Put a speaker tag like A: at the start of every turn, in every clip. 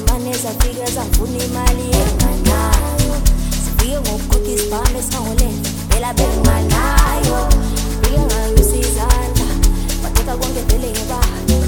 A: zimane zafika zafuna imali enganayo sifike ngokukhokha isibhamu esingole phela benganayo fike ngayo isizandla bathatha konke vele ngebala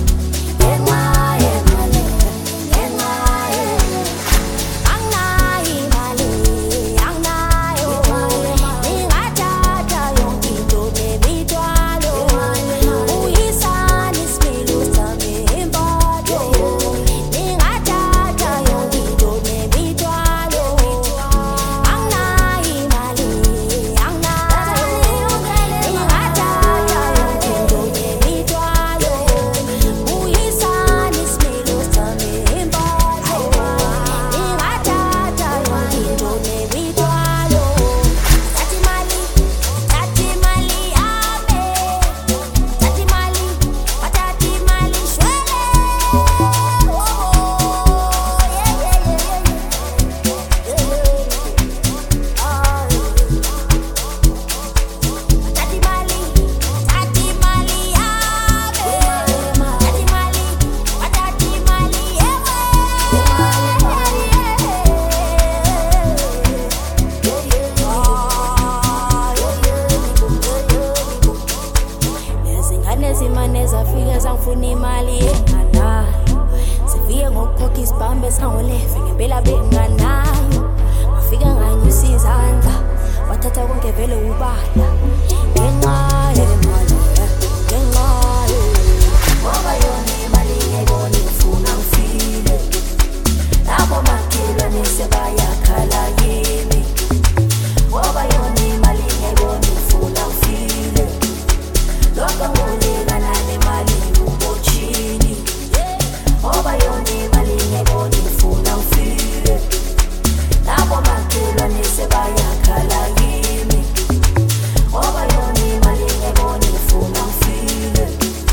A: zimane zafika zangifuna imali enganayo sifike ngokukhokha isibhamu esingoleve ngempela benganayo ngafika nganyusa izandla wathatha konke vele ubala ngenqayo imali ngenqayo ngoba yona imali ngiyibona ngifuna ngifile labo makhelwane sebayakhala yimi ngoba yona imali ngiyibona ngifuna ngifile lokho ngolekana nemali ubochini ngoba yona imali ngiyibona ngifuna ngifile labo makhelwane sebayakhala yimi ngoba yona imali ngiyibona ngifuna ngifile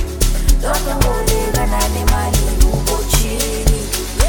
A: lokho ngolekana nemali ubochini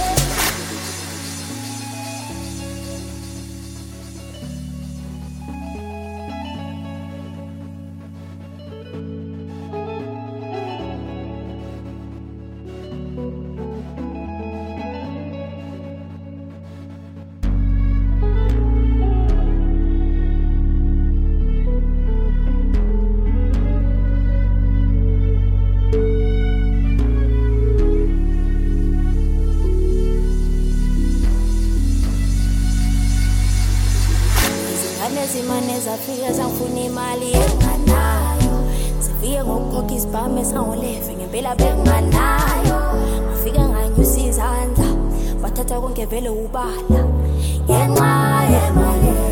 A: zimane zafika zangifuna imali enganayo sifike ngokukhokha isibhamu esingoleve ngempela benganayo ngafika nganyusa izandla bathatha konke vele ubala ngenxa yemali